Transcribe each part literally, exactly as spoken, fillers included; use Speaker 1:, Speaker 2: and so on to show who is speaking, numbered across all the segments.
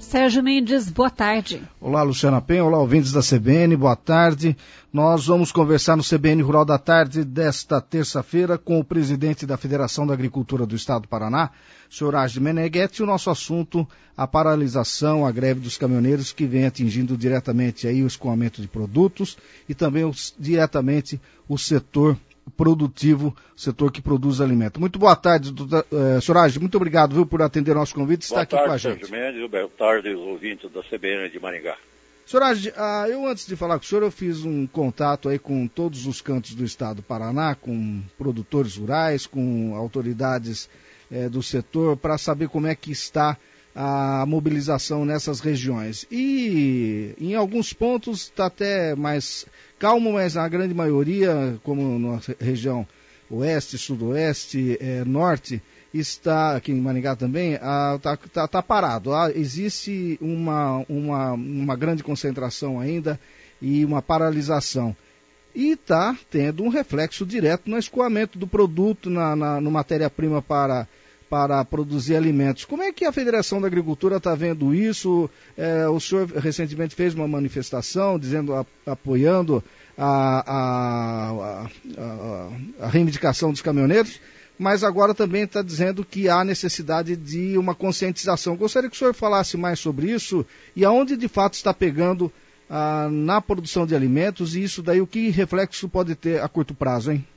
Speaker 1: Sérgio Mendes, boa tarde.
Speaker 2: Olá, Luciana Penha, olá, ouvintes da C B N, boa tarde. Nós vamos conversar no C B N Rural da Tarde desta terça-feira com o presidente da Federação da Agricultura do Estado do Paraná, senhor Age Meneghetti, e o nosso assunto, a paralisação, a greve dos caminhoneiros que vem atingindo diretamente aí o escoamento de produtos e também os, diretamente o setor produtivo, setor que produz alimento. Muito boa tarde, doutor, uh, senhor Age, muito obrigado, viu, por atender nosso convite e estar aqui com a gente.
Speaker 3: Boa tarde, Sérgio Mendes, boa tarde, os ouvintes da C B N de Maringá.
Speaker 2: Senhor Age, uh, eu antes de falar com o senhor, eu fiz um contato aí com todos os cantos do estado do Paraná, com produtores rurais, com autoridades eh, do setor, para saber como é que está a mobilização nessas regiões. E em alguns pontos está até mais calmo, mas na grande maioria, como na região oeste, sudoeste, eh, norte, está, aqui em Maringá também, está tá, tá parado. Ah, existe uma, uma, uma grande concentração ainda e uma paralisação. E está tendo um reflexo direto no escoamento do produto, na, na no matéria-prima para, para produzir alimentos. Como é que a Federação da Agricultura está vendo isso? É, o senhor recentemente fez uma manifestação dizendo, a, apoiando a, a, a, a, a reivindicação dos caminhoneiros, mas agora também está dizendo que há necessidade de uma conscientização. Gostaria que o senhor falasse mais sobre isso e aonde de fato está pegando ah, na produção de alimentos e isso daí, o que reflexo pode ter a curto prazo, hein?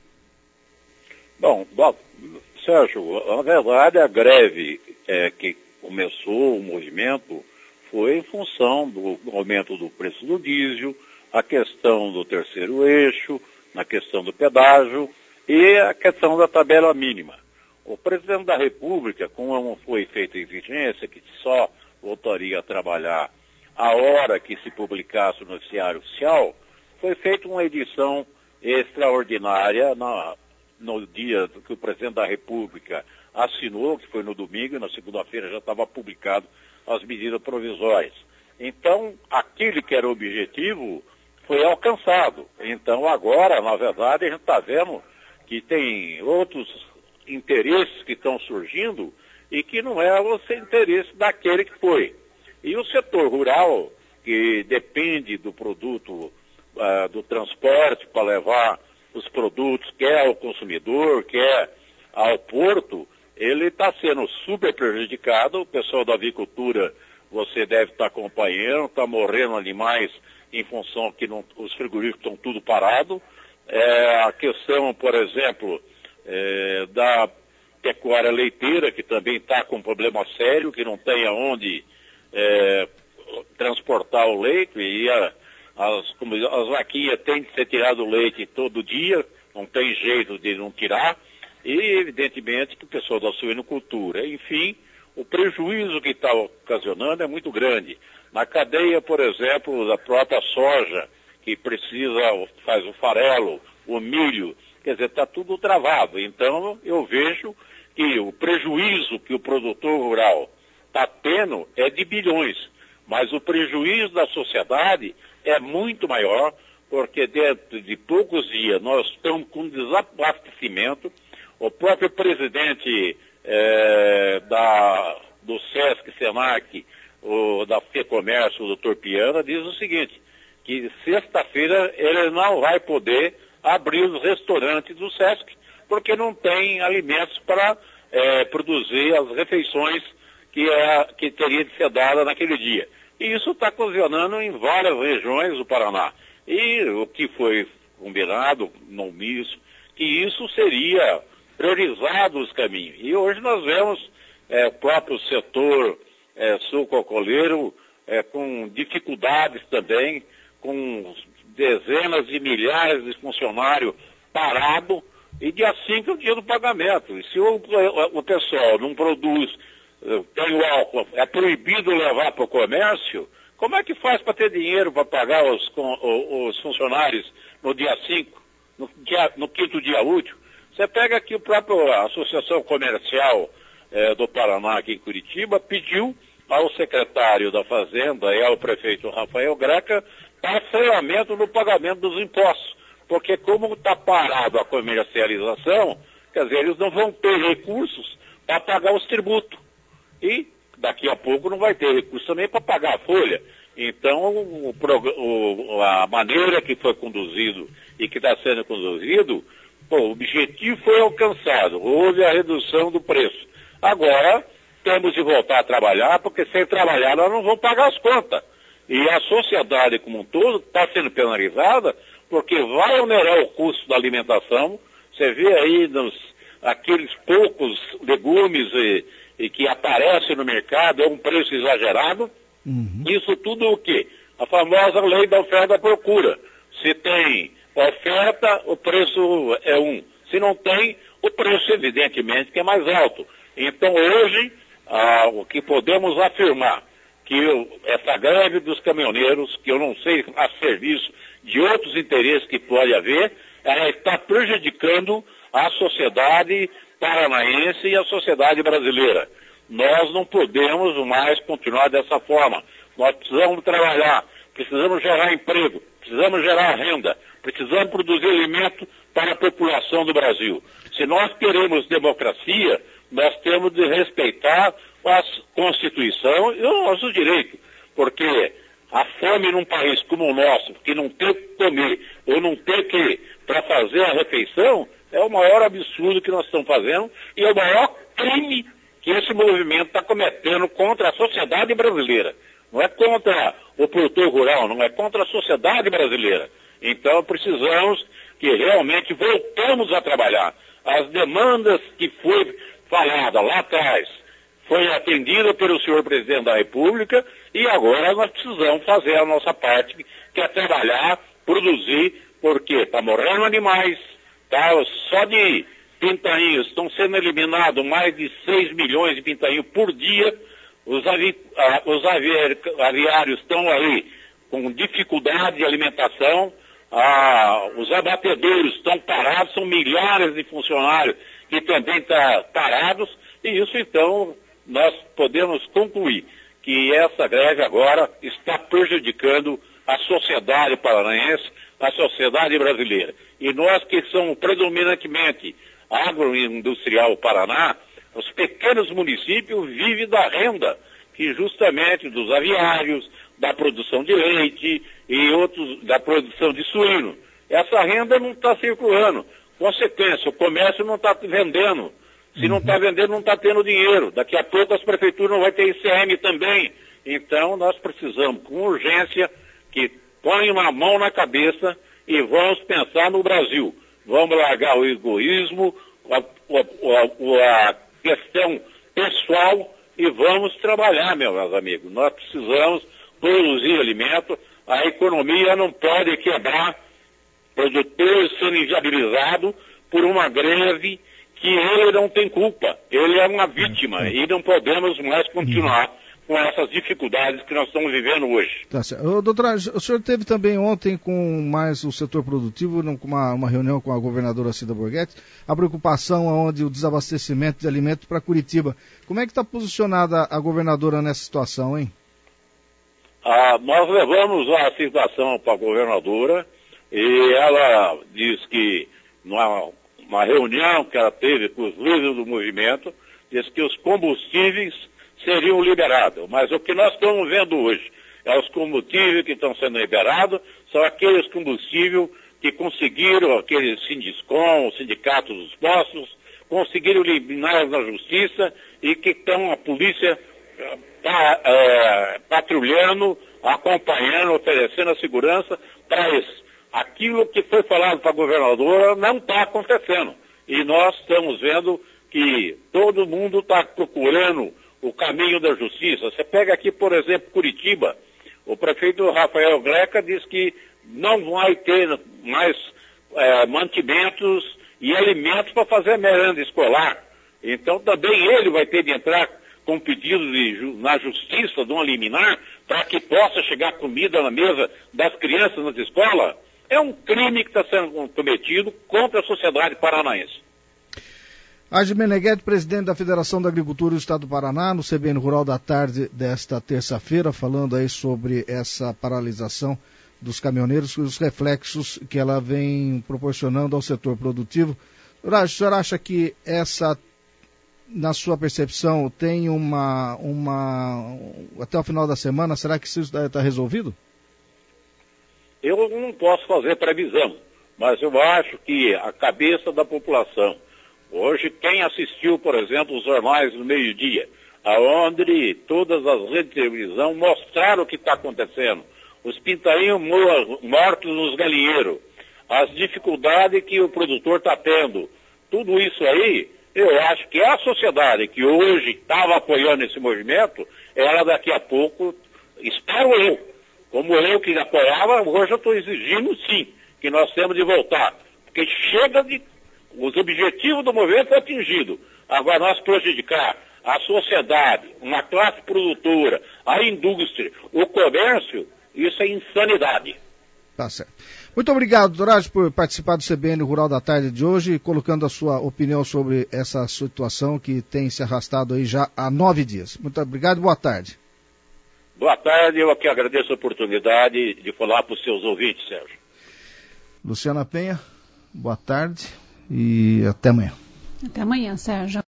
Speaker 3: Bom, bom Sérgio, na verdade a greve é, que começou o movimento foi em função do aumento do preço do diesel, a questão do terceiro eixo, na questão do pedágio e a questão da tabela mínima. O presidente da República, como foi feita a exigência que só voltaria a trabalhar a hora que se publicasse o noticiário oficial, foi feita uma edição extraordinária na, no dia que o presidente da República assinou, que foi no domingo, e na segunda-feira já estava publicado as medidas provisórias. Então, aquele que era o objetivo foi alcançado. Então, agora, na verdade, a gente está vendo que tem outros interesses que estão surgindo e que não é o interesse daquele que foi. E o setor rural, que depende do produto, uh, do transporte para levar os produtos, quer ao consumidor, quer ao porto, ele está sendo super prejudicado. O pessoal da avicultura, você deve estar acompanhando, está morrendo animais em função que não, os frigoríficos estão tudo parados. É, a questão, por exemplo, é, da pecuária leiteira, que também está com um problema sério, que não tem aonde é, transportar o leite, e a, as, como, as vaquinhas têm de ser tirado o leite todo dia, não tem jeito de não tirar, e evidentemente que o pessoal da suinocultura, enfim, o prejuízo que está ocasionando é muito grande. Na cadeia, por exemplo, da própria soja, que precisa, faz o farelo, o milho, quer dizer, está tudo travado. Então, eu vejo que o prejuízo que o produtor rural está tendo é de bilhões, mas o prejuízo da sociedade é muito maior, porque dentro de poucos dias nós estamos com desabastecimento. O próprio presidente é, da, do Sesc Senac, o, da FEComércio, o doutor Piana, diz o seguinte, que sexta-feira ele não vai poder abrir os restaurantes do Sesc, porque não tem alimentos para é, produzir as refeições que, é, que teria de ser dada naquele dia. E isso está ocasionando em várias regiões do Paraná. E o que foi combinado no misto, que isso seria priorizado os caminhos. E hoje nós vemos é, o próprio setor é, sucroalcooleiro é, com dificuldades também, com dezenas de milhares de funcionários parados, e dia cinco é o dia do pagamento. E se o, o pessoal não produz, tem o álcool, é proibido levar para o comércio, como é que faz para ter dinheiro para pagar os, os funcionários no dia cinco, no, dia, no quinto dia útil? Você pega aqui o próprio Associação Comercial eh, do Paraná, aqui em Curitiba, pediu ao secretário da Fazenda e ao prefeito Rafael Greca parcelamento no pagamento dos impostos, porque como está parado a comercialização, quer dizer, eles não vão ter recursos para pagar os tributos. E daqui a pouco não vai ter recurso também para pagar a folha. Então, o, o, a maneira que foi conduzido e que está sendo conduzido, pô, o objetivo foi alcançado, houve a redução do preço. Agora, temos de voltar a trabalhar, porque sem trabalhar nós não vamos pagar as contas. E a sociedade como um todo está sendo penalizada, porque vai onerar o custo da alimentação. Você vê aí nos, aqueles poucos legumes e, e que aparecem no mercado, é um preço exagerado. Uhum. Isso tudo o quê? A famosa lei da oferta e da procura. Se tem oferta, o preço é um. Se não tem, o preço evidentemente que é mais alto. Então hoje, ah, o que podemos afirmar, que eu, essa greve dos caminhoneiros, que eu não sei a serviço de outros interesses que pode haver, ela está prejudicando a sociedade paranaense e a sociedade brasileira. Nós não podemos mais continuar dessa forma. Nós precisamos trabalhar, precisamos gerar emprego, precisamos gerar renda, precisamos produzir alimento para a população do Brasil. Se nós queremos democracia, nós temos de respeitar a Constituição e o nosso direito, porque a fome num país como o nosso, que não tem que comer ou não tem que para fazer a refeição, é o maior absurdo que nós estamos fazendo e é o maior crime que esse movimento está cometendo contra a sociedade brasileira. Não é contra o produtor rural, não é contra a sociedade brasileira. Então precisamos que realmente voltamos a trabalhar. As demandas que foi falada lá atrás foi atendida pelo senhor presidente da República e agora nós precisamos fazer a nossa parte, que é trabalhar, produzir, porque está morrendo animais, tá? Só de pintainhos estão sendo eliminados mais de seis milhões de pintainhos por dia, os, avi, ah, os avi, aviários estão aí com dificuldade de alimentação, ah, os abatedouros estão parados, são milhares de funcionários que também estão parados, e isso então nós podemos concluir que essa greve agora está prejudicando a sociedade paranaense, a sociedade brasileira. E nós que somos predominantemente agroindustrial Paraná, os pequenos municípios vivem da renda, que justamente dos aviários, da produção de leite e outros, da produção de suíno. Essa renda não está circulando. Consequência, o comércio não está vendendo. Se não está vendendo, não está tendo dinheiro. Daqui a pouco as prefeituras não vão ter I C M também. Então nós precisamos, com urgência, que ponham uma mão na cabeça e vamos pensar no Brasil. Vamos largar o egoísmo, a, a, a questão pessoal e vamos trabalhar, meus amigos. Nós precisamos produzir alimento. A economia não pode quebrar, produtores sendo inviabilizados por uma greve que ele não tem culpa. Ele é uma vítima e não podemos mais continuar com essas dificuldades que nós estamos vivendo hoje.
Speaker 2: Tá certo. Ô, doutora, o senhor teve também ontem com mais o setor produtivo, com uma, uma reunião com a governadora Cida Borghetti, a preocupação onde o desabastecimento de alimentos para Curitiba. Como é que está posicionada a governadora nessa situação, hein?
Speaker 3: Ah, nós levamos a situação para a governadora e ela diz que numa uma reunião que ela teve com os líderes do movimento, diz que os combustíveis seriam liberados. Mas o que nós estamos vendo hoje é os combustíveis que estão sendo liberados, são aqueles combustíveis que conseguiram, aqueles Sindiscom, os sindicatos dos postos, conseguiram eliminar na justiça e que estão a polícia tá, é, patrulhando, acompanhando, oferecendo a segurança para isso. Aquilo que foi falado para a governadora não está acontecendo. E nós estamos vendo que todo mundo está procurando o caminho da justiça. Você pega aqui, por exemplo, Curitiba. O prefeito Rafael Greca diz que não vai ter mais é, mantimentos e alimentos para fazer merenda escolar. Então também ele vai ter de entrar com pedido de, na justiça de um liminar para que possa chegar comida na mesa das crianças nas escolas. É um crime que está sendo cometido contra a sociedade paranaense.
Speaker 2: Agi Meneghetti, presidente da Federação da Agricultura do Estado do Paraná, no C B N Rural da tarde desta terça-feira, falando aí sobre essa paralisação dos caminhoneiros e os reflexos que ela vem proporcionando ao setor produtivo. O senhor acha que essa na sua percepção, tem uma, uma... até o final da semana, será que isso está resolvido?
Speaker 3: Eu não posso fazer previsão, mas eu acho que a cabeça da população, hoje quem assistiu, por exemplo, os jornais do meio-dia, aonde todas as redes de televisão mostraram o que está acontecendo, os pintainhos mortos nos galinheiros, as dificuldades que o produtor está tendo, tudo isso aí, eu acho que a sociedade que hoje estava apoiando esse movimento, ela daqui a pouco, espero eu, como eu que apoiava, hoje eu estou exigindo sim, que nós temos de voltar, porque chega de, os objetivos do movimento foram atingidos, agora nós prejudicar a sociedade, uma classe produtora, a indústria, o comércio, isso é insanidade.
Speaker 2: Tá certo. Muito obrigado, Dourado, por participar do C B N Rural da Tarde de hoje, colocando a sua opinião sobre essa situação que tem se arrastado aí já há nove dias. Muito obrigado e boa tarde.
Speaker 3: Boa tarde, eu aqui agradeço a oportunidade de falar para os seus ouvintes, Sérgio.
Speaker 2: Luciana Penha, boa tarde e até amanhã.
Speaker 1: Até amanhã, Sérgio.